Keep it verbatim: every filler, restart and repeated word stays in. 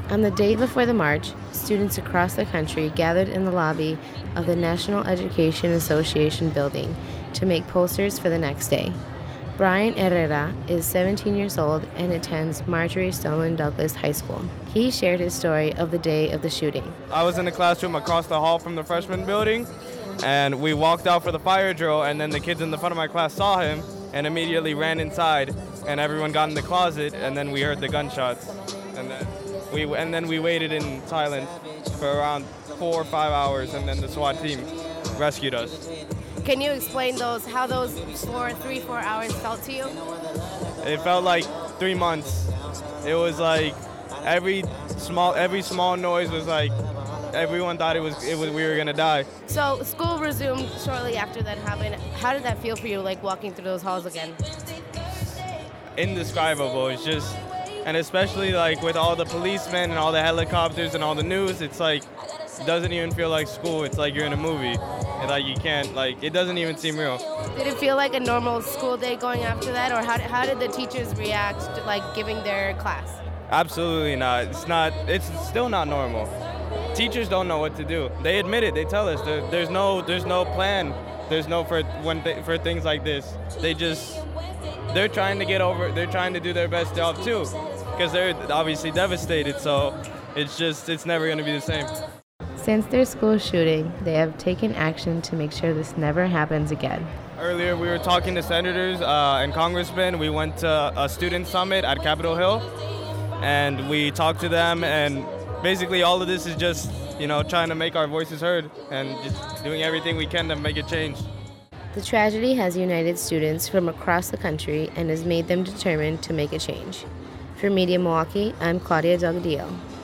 On the day before the march, students across the country gathered in the lobby of the National Education Association building to make posters for the next day. Brian Herrera is seventeen years old and attends Marjorie Stoneman Douglas High School. He shared his story of the day of the shooting. I was in the classroom across the hall from the freshman building, and we walked out for the fire drill, and then the kids in the front of my class saw him and immediately ran inside, and everyone got in the closet, and then we heard the gunshots. And then we, and then we waited in silence for around four or five hours, and then the SWAT team rescued us. Can you explain those, how those four, three, four hours felt to you? It felt like three months. It was like every small, every small noise was like everyone thought it was, it was we were gonna die. So school resumed shortly after that happened. How did that feel for you, like walking through those halls again? Indescribable. It's just, and especially like with all the policemen and all the helicopters and all the news, it's like it doesn't even feel like school. It's like you're in a movie. And like you can't, like, it doesn't even seem real. Did it feel like a normal school day going after that, or how did, how did the teachers react to like giving their class? Absolutely not. It's not. It's still not normal. Teachers don't know what to do. They admit it. They tell us there, there's no there's no plan. There's no for when th- for things like this. They just they're trying to get over. They're trying to do their best job too, because they're obviously devastated. So it's just it's never going to be the same. Since their school shooting, they have taken action to make sure this never happens again. Earlier, we were talking to senators uh, and congressmen. We went to a student summit at Capitol Hill, and we talked to them. And basically, all of this is just, you know, trying to make our voices heard and just doing everything we can to make a change. The tragedy has united students from across the country and has made them determined to make a change. For Media Milwaukee, I'm Claudia Delgadillo.